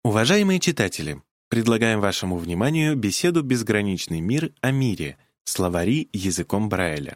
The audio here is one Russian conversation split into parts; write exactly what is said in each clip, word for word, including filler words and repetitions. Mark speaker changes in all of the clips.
Speaker 1: Уважаемые читатели, предлагаем вашему вниманию беседу «Безграничный мир о мире. Словари языком Брайля».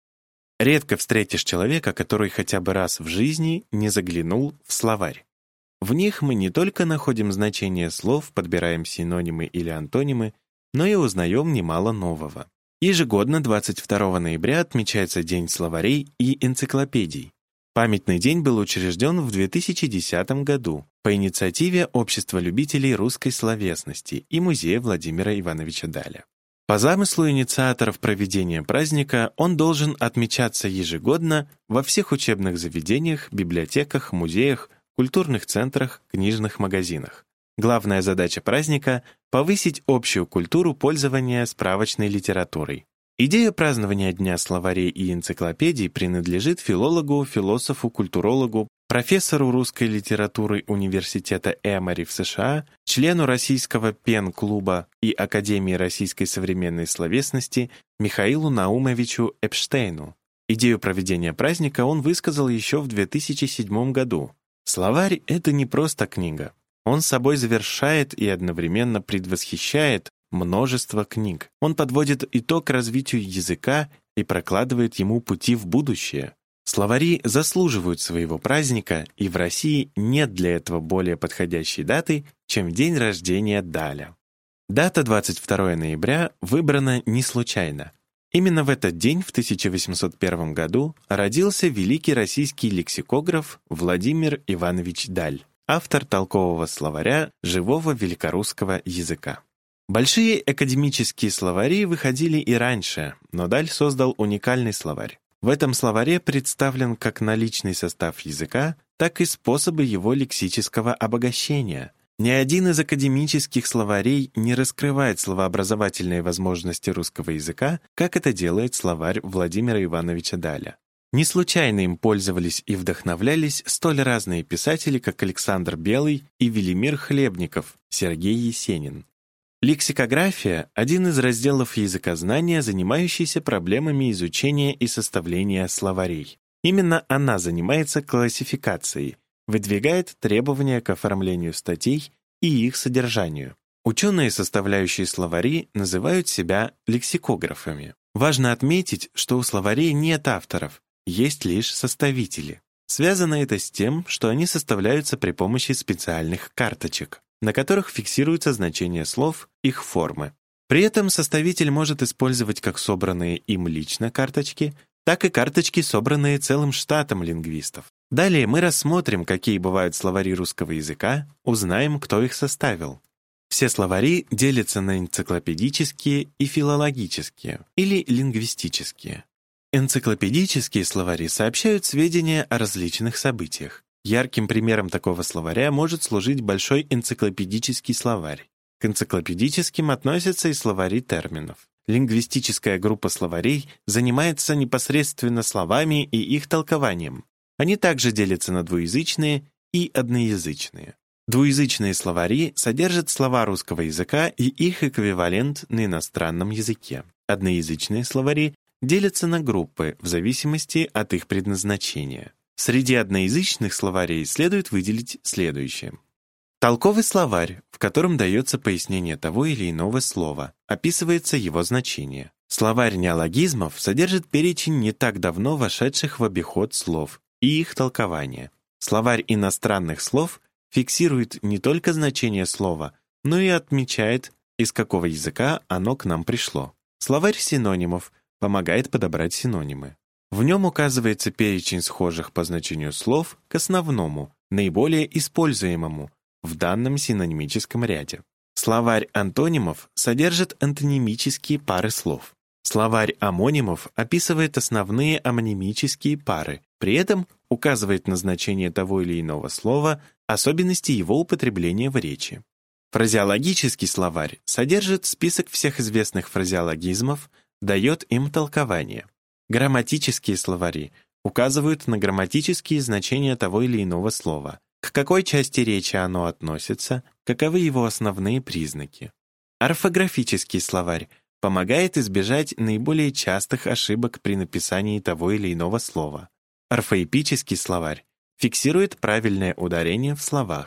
Speaker 1: Редко встретишь человека, который хотя бы раз в жизни не заглянул в словарь. В них мы не только находим значения слов, подбираем синонимы или антонимы, но и узнаем немало нового. Ежегодно двадцать второго ноября отмечается День словарей и энциклопедий. Памятный день был учрежден в две тысячи десятом году по инициативе Общества любителей русской словесности и Музея Владимира Ивановича Даля. По замыслу инициаторов проведения праздника он должен отмечаться ежегодно во всех учебных заведениях, библиотеках, музеях, культурных центрах, книжных магазинах. Главная задача праздника — повысить общую культуру пользования справочной литературой. Идея празднования Дня словарей и энциклопедий принадлежит филологу, философу, культурологу, профессору русской литературы Университета Эмори в США, члену Российского пен-клуба и Академии российской современной словесности Михаилу Наумовичу Эпштейну. Идею проведения праздника он высказал еще в две тысячи седьмом году. Словарь — это не просто книга. Он собой завершает и одновременно предвосхищает множество книг. Он подводит итог развитию языка и прокладывает ему пути в будущее. Словари заслуживают своего праздника, и в России нет для этого более подходящей даты, чем день рождения Даля. Дата двадцать второго ноября выбрана не случайно. Именно в этот день, в тысяча восемьсот первом году, родился великий российский лексикограф Владимир Иванович Даль, автор толкового словаря живого великорусского языка. Большие академические словари выходили и раньше, но Даль создал уникальный словарь. В этом словаре представлен как наличный состав языка, так и способы его лексического обогащения. Ни один из академических словарей не раскрывает словообразовательные возможности русского языка, как это делает словарь Владимира Ивановича Даля. Не случайно им пользовались и вдохновлялись столь разные писатели, как Александр Белый и Велимир Хлебников, Сергей Есенин. Лексикография — один из разделов языкознания, занимающийся проблемами изучения и составления словарей. Именно она занимается классификацией, выдвигает требования к оформлению статей и их содержанию. Ученые, составляющие словари, называют себя лексикографами. Важно отметить, что у словарей нет авторов, есть лишь составители. Связано это с тем, что они составляются при помощи специальных карточек, на которых фиксируются значения слов, их формы. При этом составитель может использовать как собранные им лично карточки, так и карточки, собранные целым штатом лингвистов. Далее мы рассмотрим, какие бывают словари русского языка, узнаем, кто их составил. Все словари делятся на энциклопедические и филологические, или лингвистические. Энциклопедические словари сообщают сведения о различных событиях. Ярким примером такого словаря может служить большой энциклопедический словарь. К энциклопедическим относятся и словари терминов. Лингвистическая группа словарей занимается непосредственно словами и их толкованием. Они также делятся на двуязычные и одноязычные. Двуязычные словари содержат слова русского языка и их эквивалент на иностранном языке. Одноязычные словари делятся на группы в зависимости от их предназначения. Среди одноязычных словарей следует выделить следующее. Толковый словарь, в котором дается пояснение того или иного слова, описывается его значение. Словарь неологизмов содержит перечень не так давно вошедших в обиход слов и их толкование. Словарь иностранных слов фиксирует не только значение слова, но и отмечает, из какого языка оно к нам пришло. Словарь синонимов помогает подобрать синонимы. В нем указывается перечень схожих по значению слов к основному, наиболее используемому в данном синонимическом ряде. Словарь антонимов содержит антонимические пары слов. Словарь омонимов описывает основные омонимические пары, при этом указывает на значение того или иного слова, особенности его употребления в речи. Фразеологический словарь содержит список всех известных фразеологизмов, дает им толкование. Грамматические словари указывают на грамматические значения того или иного слова, к какой части речи оно относится, каковы его основные признаки. Орфографический словарь помогает избежать наиболее частых ошибок при написании того или иного слова. Орфоэпический словарь фиксирует правильное ударение в словах.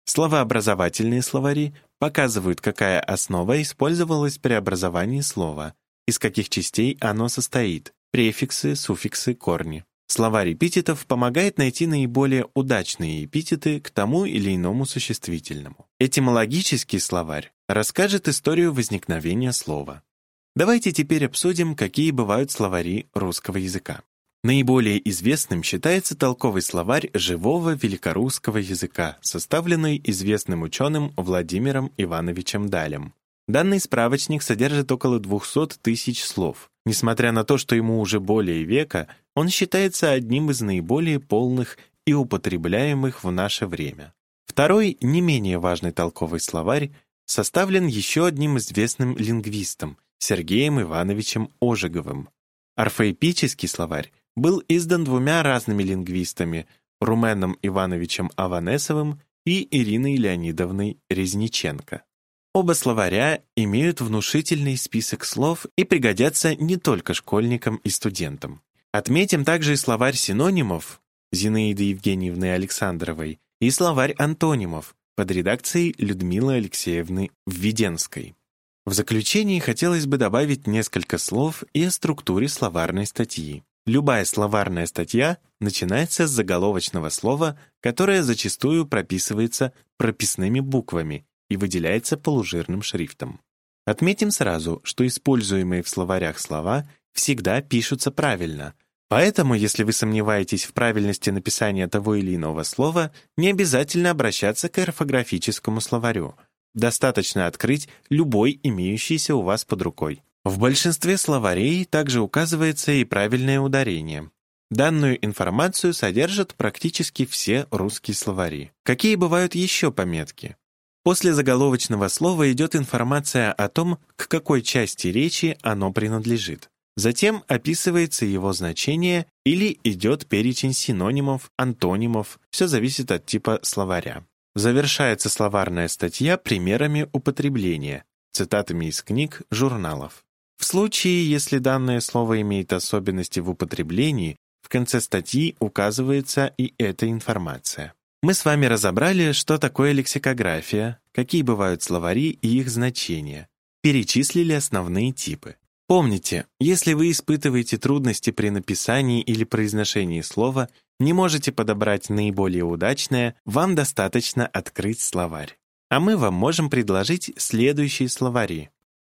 Speaker 1: Словообразовательные словари показывают, какая основа использовалась при образовании слова, из каких частей оно состоит, префиксы, суффиксы, корни. Словарь эпитетов помогает найти наиболее удачные эпитеты к тому или иному существительному. Этимологический словарь расскажет историю возникновения слова. Давайте теперь обсудим, какие бывают словари русского языка. Наиболее известным считается толковый словарь живого великорусского языка, составленный известным ученым Владимиром Ивановичем Далем. Данный справочник содержит около двухсот тысяч слов. Несмотря на то, что ему уже более века, он считается одним из наиболее полных и употребляемых в наше время. Второй, не менее важный толковый словарь, составлен еще одним известным лингвистом Сергеем Ивановичем Ожеговым. Орфоэпический словарь был издан двумя разными лингвистами Руменом Ивановичем Аванесовым и Ириной Леонидовной Резниченко. Оба словаря имеют внушительный список слов и пригодятся не только школьникам и студентам. Отметим также и словарь синонимов Зинаиды Евгеньевны Александровой и словарь антонимов под редакцией Людмилы Алексеевны Введенской. В заключении хотелось бы добавить несколько слов и о структуре словарной статьи. Любая словарная статья начинается с заголовочного слова, которое зачастую прописывается прописными буквами и выделяется полужирным шрифтом. Отметим сразу, что используемые в словарях слова всегда пишутся правильно, поэтому, если вы сомневаетесь в правильности написания того или иного слова, не обязательно обращаться к орфографическому словарю. Достаточно открыть любой имеющийся у вас под рукой. В большинстве словарей также указывается и правильное ударение. Данную информацию содержат практически все русские словари. Какие бывают еще пометки? После заголовочного слова идет информация о том, к какой части речи оно принадлежит. Затем описывается его значение или идет перечень синонимов, антонимов, все зависит от типа словаря. Завершается словарная статья примерами употребления, цитатами из книг, журналов. В случае, если данное слово имеет особенности в употреблении, в конце статьи указывается и эта информация. Мы с вами разобрали, что такое лексикография, какие бывают словари и их значения, перечислили основные типы. Помните, если вы испытываете трудности при написании или произношении слова, не можете подобрать наиболее удачное, вам достаточно открыть словарь. А мы вам можем предложить следующие словари.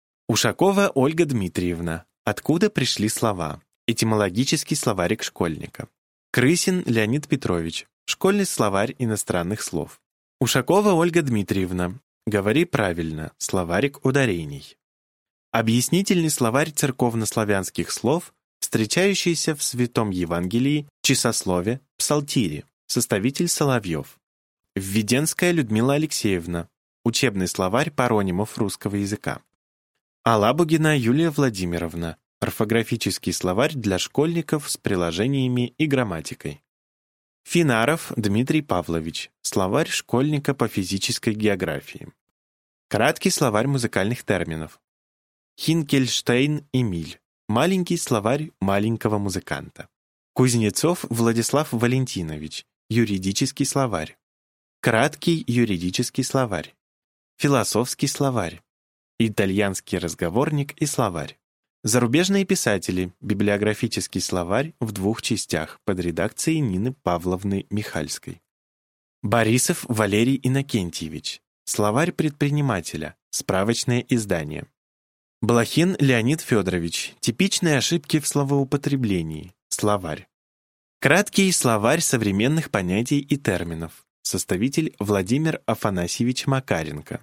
Speaker 1: Ушакова Ольга Дмитриевна. Откуда пришли слова? Этимологический словарик школьника. Крысин Леонид Петрович. Школьный словарь иностранных слов. Ушакова Ольга Дмитриевна. Говори правильно. Словарик ударений. Объяснительный словарь церковнославянских слов, встречающийся в Святом Евангелии, Часослове, Псалтире. Составитель Соловьев. Введенская Людмила Алексеевна. Учебный словарь паронимов русского языка. Алабугина Юлия Владимировна. Орфографический словарь для школьников с приложениями и грамматикой. Финаров Дмитрий Павлович. Словарь школьника по физической географии. Краткий словарь музыкальных терминов. Хинкельштейн Эмиль. Маленький словарь маленького музыканта. Кузнецов Владислав Валентинович. Юридический словарь. Краткий юридический словарь. Философский словарь. Итальянский разговорник и словарь. Зарубежные писатели. Библиографический словарь в двух частях под редакцией Нины Павловны Михальской. Борисов Валерий Иннокентьевич. Словарь предпринимателя. Справочное издание. Блохин Леонид Федорович. Типичные ошибки в словоупотреблении. Словарь. Краткий словарь современных понятий и терминов. Составитель Владимир Афанасьевич Макаренко.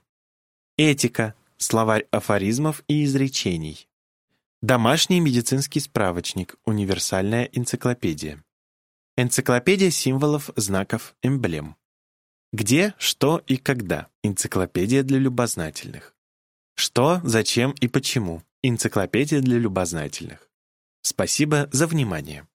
Speaker 1: Этика. Словарь афоризмов и изречений. Домашний медицинский справочник. Универсальная энциклопедия. Энциклопедия символов, знаков, эмблем. Где, что и когда. Энциклопедия для любознательных. Что, зачем и почему. Энциклопедия для любознательных. Спасибо за внимание.